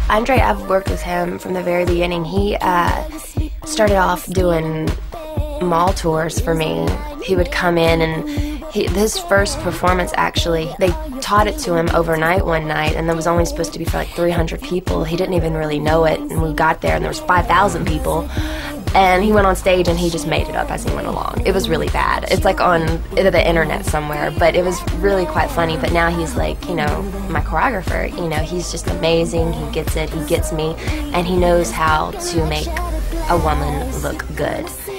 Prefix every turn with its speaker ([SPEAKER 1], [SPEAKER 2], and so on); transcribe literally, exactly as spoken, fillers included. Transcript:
[SPEAKER 1] Andre, I've worked with him from the very beginning. He uh, started off doing mall tours for me. He would come in and he, his first performance, actually, they taught it to him overnight one night, and it was only supposed to be for like three hundred people. He didn't even really know it, and we got there and there was five thousand people. And he went on stage and he just made it up as he went along. It was really bad. It's like on the internet somewhere, but it was really quite funny. But now he's like, you know, my choreographer. You know, he's just amazing. He gets it. He gets me. And he knows how to make a woman look good.